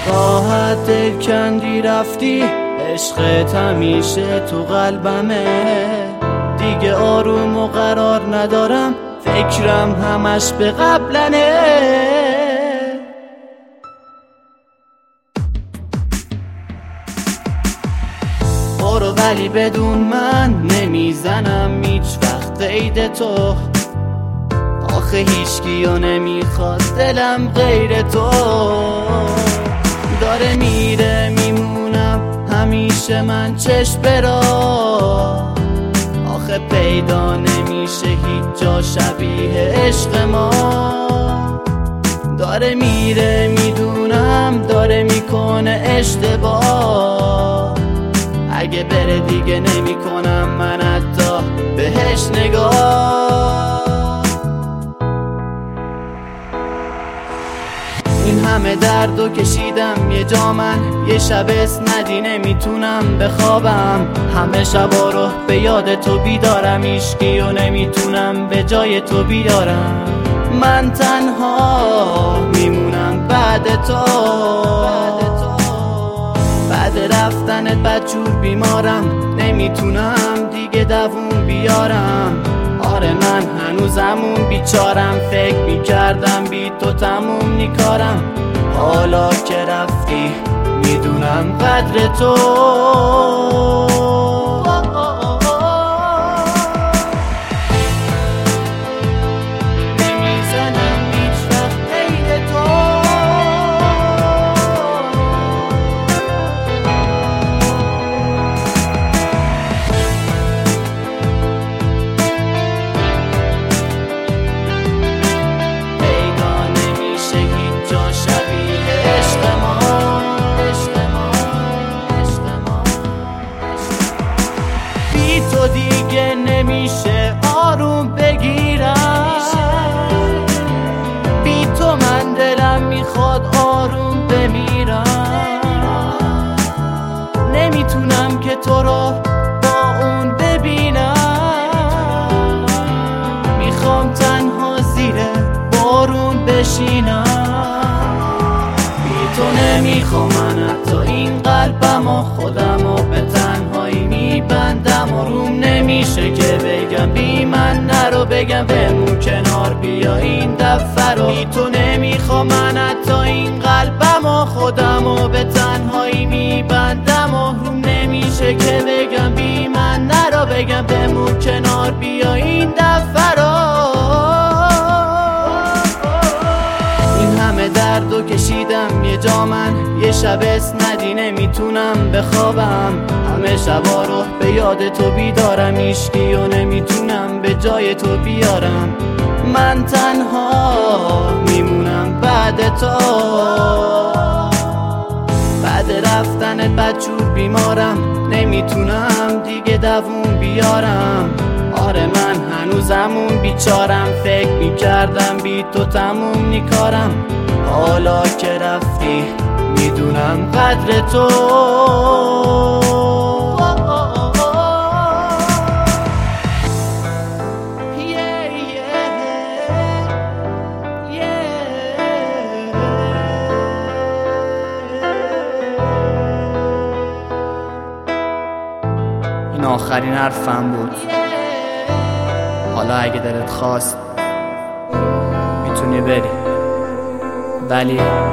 راحت دل کندی رفتی، عشقت همیشه تو قلبمه. دیگه آروم و قرار ندارم، فکرم همش به قبلنه. برو ولی بدون من نمیزنم هیچ وقت قید تو. آخه هیچکیو نمیخواد دلم غیر تو. داره میره میمونم همیشه من چشم برا. آخه پیدا نمیشه هیچ جا شبیه عشق ما. داره میره میدونم داره میکنه اشتباه. اگه بره دیگه نمیکنم من حتی بهش نگاه. این همه دردو کشیدم یه جا من، یه شب اسندی نمیتونم بخوابم. همه شبا رو به یاد تو بیدارم، عشقیو نمیتونم به جای تو بیارم. من تنها میمونم بعد تو. بعد رفتنت بدجور بیمارم، نمیتونم دیگه دووم بیارم. آره من هنوزمون بیچارم، فکر میکردم بی تو تموم نیکارم. حالا که رفتی میدونم قدر تو. تو دیگه نمیشه آروم بگیرم. بی تو من دلم میخواد آروم بمیرم. نمیتونم که تو رو با اون ببینم. میخوام تنها زیر بارون بشینم. بی تو نمیخوام من حتی این قلبم و خودم و به تنهایی میبندم. روم نمیشه که بگم بی من نرو، بگم بمون کنار بیا این دفعه رو. بی تو نمیخوام من حتی این قلبم و خودم و به تنهایی میبندم. روم نمیشه که بگم بی من نرو، بگم بمون کنار بیا این دفعه رو. این همه دردو کشیدم یه جا من، یه شب اسندی نمیتونم بخوابم. همه شبا رو به یاد تو بیدارم، عشقیو نمیتونم به جای تو بیارم. من تنها میمونم بعد تو. بعد رفتنت بدجور بیمارم، نمیتونم دیگه دووم بیارم. آره من هنوزمون بیچارم، فکر میکردم بی تو تموم نیکارم. حالا که رفتی میدونم قدر تو. این آخرین حرفم بود. حالا اگه دلت خواست میتونی بری، ولی